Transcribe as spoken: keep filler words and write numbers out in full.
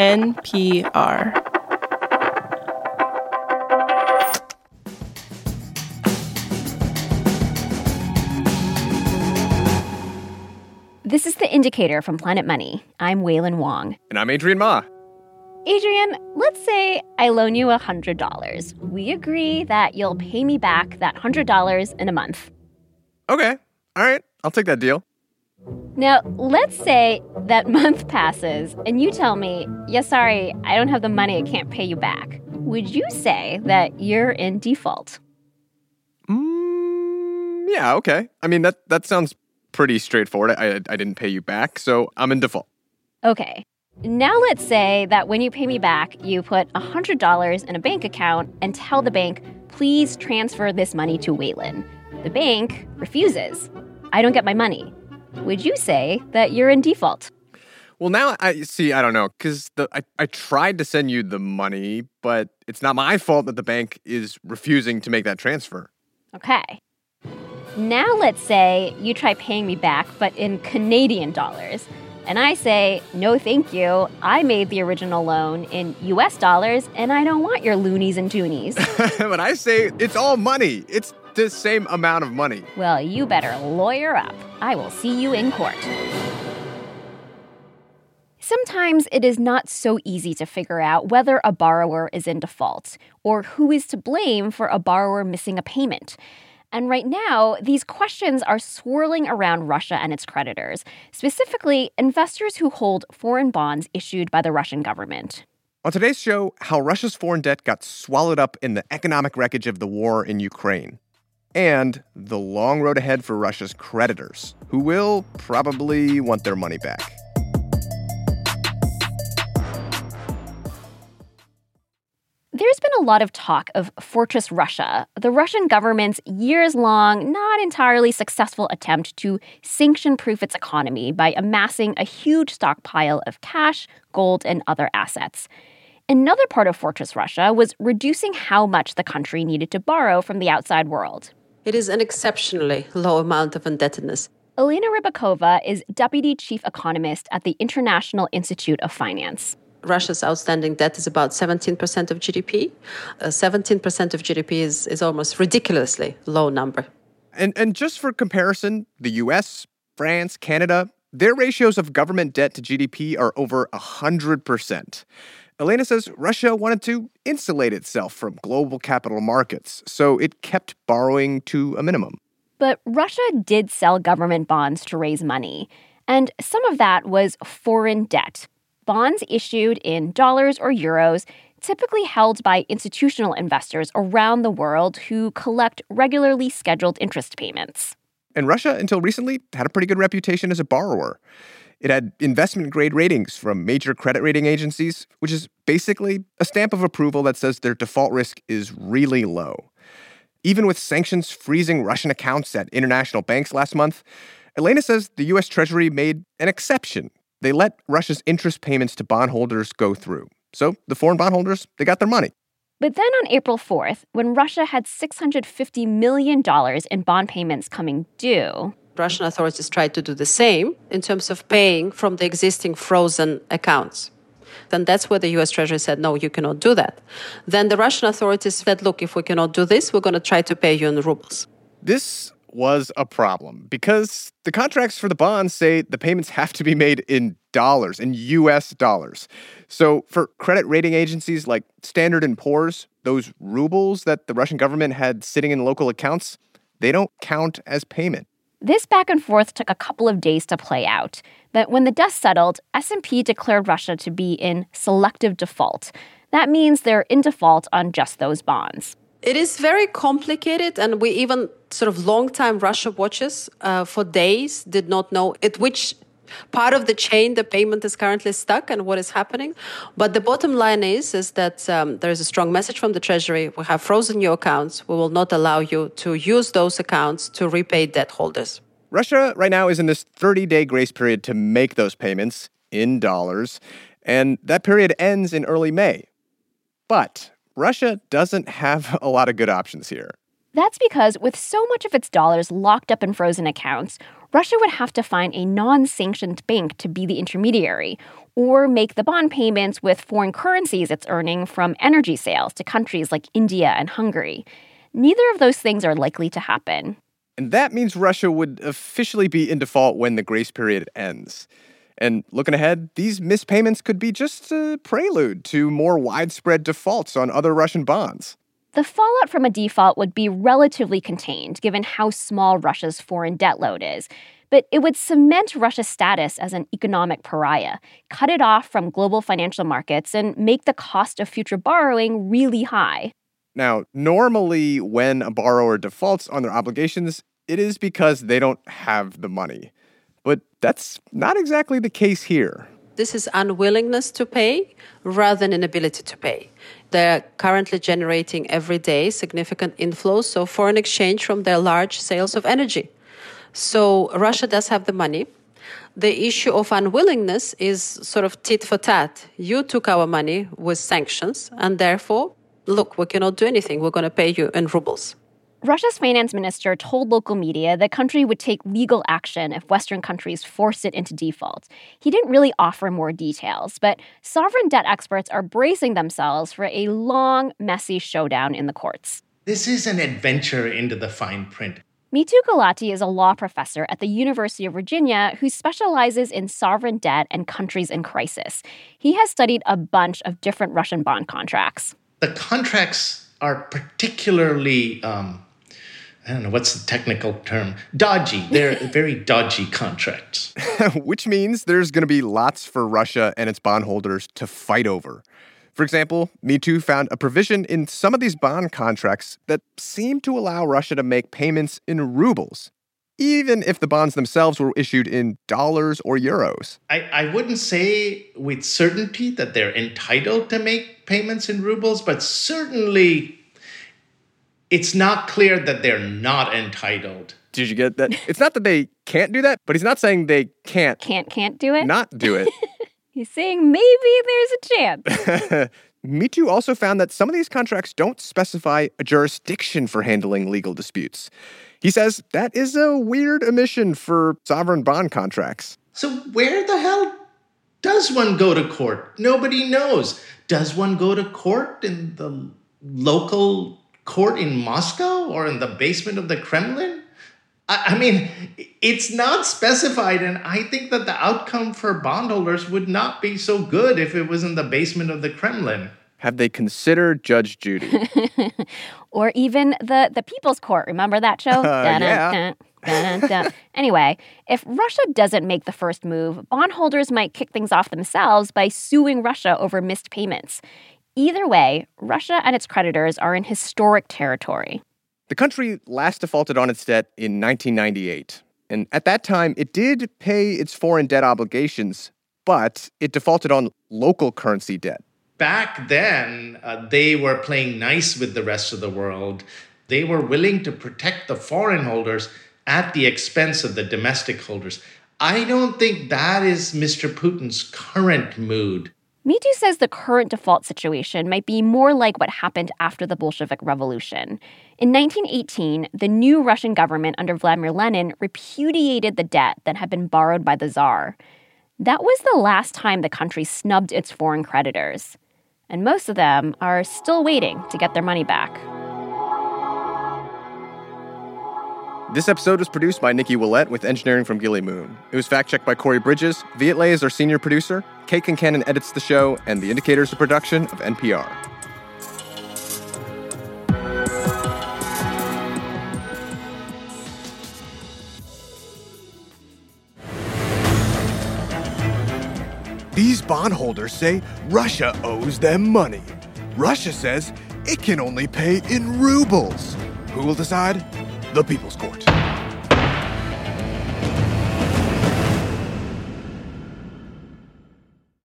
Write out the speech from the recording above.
N P R. This is The Indicator from Planet Money. I'm Wailin Wong. And I'm Adrian Ma. Adrian, let's say I loan you one hundred dollars. We agree that you'll pay me back that one hundred dollars in a month. Okay. All right. I'll take that deal. Now, let's say that month passes and you tell me, yeah, sorry, I don't have the money, I can't pay you back. Would you say that you're in default? Mm, yeah, okay. I mean, that, that sounds pretty straightforward. I, I didn't pay you back, so I'm in default. Okay. Now let's say that when you pay me back, you put one hundred dollars in a bank account and tell the bank, please transfer this money to Wailin. The bank refuses. I don't get my money. Would you say that you're in default? Well, now I see, I don't know, because I, I tried to send you the money, but it's not my fault that the bank is refusing to make that transfer. Okay. Now let's say you try paying me back, but in Canadian dollars. And I say, no, thank you. I made the original loan in U S dollars, and I don't want your loonies and toonies. But I say it's all money. It's the same amount of money. Well, you better lawyer up. I will see you in court. Sometimes it is not so easy to figure out whether a borrower is in default or who is to blame for a borrower missing a payment. And right now, these questions are swirling around Russia and its creditors, specifically investors who hold foreign bonds issued by the Russian government. On today's show, how Russia's foreign debt got swallowed up in the economic wreckage of the war in Ukraine. And the long road ahead for Russia's creditors, who will probably want their money back. There's been a lot of talk of Fortress Russia, the Russian government's years-long, not entirely successful attempt to sanction-proof its economy by amassing a huge stockpile of cash, gold, and other assets. Another part of Fortress Russia was reducing how much the country needed to borrow from the outside world. It is an exceptionally low amount of indebtedness. Alina Rybakova is deputy chief economist at the International Institute of Finance. Russia's outstanding debt is about seventeen percent of G D P. Uh, seventeen percent of G D P is, is almost ridiculously low number. And and just for comparison, the U S, France, Canada, their ratios of government debt to G D P are over one hundred percent. Elena says Russia wanted to insulate itself from global capital markets, so it kept borrowing to a minimum. But Russia did sell government bonds to raise money, and some of that was foreign debt. Bonds issued in dollars or euros, typically held by institutional investors around the world who collect regularly scheduled interest payments. And Russia, until recently, had a pretty good reputation as a borrower. It had investment-grade ratings from major credit rating agencies, which is basically a stamp of approval that says their default risk is really low. Even with sanctions freezing Russian accounts at international banks last month, Elena says the U S Treasury made an exception. They let Russia's interest payments to bondholders go through. So the foreign bondholders, they got their money. But then on April fourth, when Russia had six hundred fifty million dollars in bond payments coming due, Russian authorities tried to do the same in terms of paying from the existing frozen accounts. Then that's where the U S Treasury said, no, you cannot do that. Then the Russian authorities said, look, if we cannot do this, we're going to try to pay you in rubles. This was a problem because the contracts for the bonds say the payments have to be made in dollars, in U S dollars. So for credit rating agencies like Standard and Poor's, those rubles that the Russian government had sitting in local accounts, they don't count as payment. This back and forth took a couple of days to play out. But when the dust settled, S and P declared Russia to be in selective default. That means they're in default on just those bonds. It is very complicated, and we even sort of long-time Russia watchers uh, for days did not know at which part of the chain the payment is currently stuck and what is happening. But the bottom line is, is that um, there is a strong message from the Treasury. We have frozen your accounts. We will not allow you to use those accounts to repay debt holders. Russia right now is in this thirty-day grace period to make those payments in dollars, and that period ends in early May. But Russia doesn't have a lot of good options here. That's because with so much of its dollars locked up in frozen accounts, Russia would have to find a non-sanctioned bank to be the intermediary, or make the bond payments with foreign currencies it's earning from energy sales to countries like India and Hungary. Neither of those things are likely to happen. And that means Russia would officially be in default when the grace period ends. And looking ahead, these missed payments could be just a prelude to more widespread defaults on other Russian bonds. The fallout from a default would be relatively contained, given how small Russia's foreign debt load is. But it would cement Russia's status as an economic pariah, cut it off from global financial markets, and make the cost of future borrowing really high. Now, normally when a borrower defaults on their obligations, it is because they don't have the money. But that's not exactly the case here. This is unwillingness to pay rather than inability to pay. They're currently generating every day significant inflows of foreign exchange from their large sales of energy. So Russia does have the money. The issue of unwillingness is sort of tit for tat. You took our money with sanctions, and therefore, look, we cannot do anything. We're going to pay you in rubles. Russia's finance minister told local media the country would take legal action if Western countries forced it into default. He didn't really offer more details, but sovereign debt experts are bracing themselves for a long, messy showdown in the courts. This is an adventure into the fine print. Mitu Gulati is a law professor at the University of Virginia who specializes in sovereign debt and countries in crisis. He has studied a bunch of different Russian bond contracts. The contracts are particularly, um, I don't know, what's the technical term? Dodgy. They're very dodgy contracts. Which means there's going to be lots for Russia and its bondholders to fight over. For example, Mitu found a provision in some of these bond contracts that seemed to allow Russia to make payments in rubles, even if the bonds themselves were issued in dollars or euros. I, I wouldn't say with certainty that they're entitled to make payments in rubles, but certainly it's not clear that they're not entitled. Did you get that? It's not that they can't do that, but he's not saying they can't. Can't, can't do it? Not do it. He's saying maybe there's a chance. Mitu also found that some of these contracts don't specify a jurisdiction for handling legal disputes. He says that is a weird omission for sovereign bond contracts. So where the hell does one go to court? Nobody knows. Does one go to court in the local court in Moscow or in the basement of the Kremlin? I mean, it's not specified, and I think that the outcome for bondholders would not be so good if it was in the basement of the Kremlin. Have they considered Judge Judy? Or even the, the People's Court. Remember that show? Uh, yeah. Dun-dun-dun. Anyway, if Russia doesn't make the first move, bondholders might kick things off themselves by suing Russia over missed payments. Either way, Russia and its creditors are in historic territory. The country last defaulted on its debt in nineteen ninety-eight. And at that time, it did pay its foreign debt obligations, but it defaulted on local currency debt. Back then, uh, they were playing nice with the rest of the world. They were willing to protect the foreign holders at the expense of the domestic holders. I don't think that is Mister Putin's current mood. Mitu says the current default situation might be more like what happened after the Bolshevik Revolution. In nineteen eighteen, the new Russian government under Vladimir Lenin repudiated the debt that had been borrowed by the Tsar. That was the last time the country snubbed its foreign creditors. And most of them are still waiting to get their money back. This episode was produced by Nikki Willett with engineering from Gilly Moon. It was fact-checked by Corey Bridges. Viet Le is our senior producer. Kate Kincannon edits the show, and The Indicator is a production of N P R. These bondholders say Russia owes them money. Russia says it can only pay in rubles. Who will decide? The People's Court.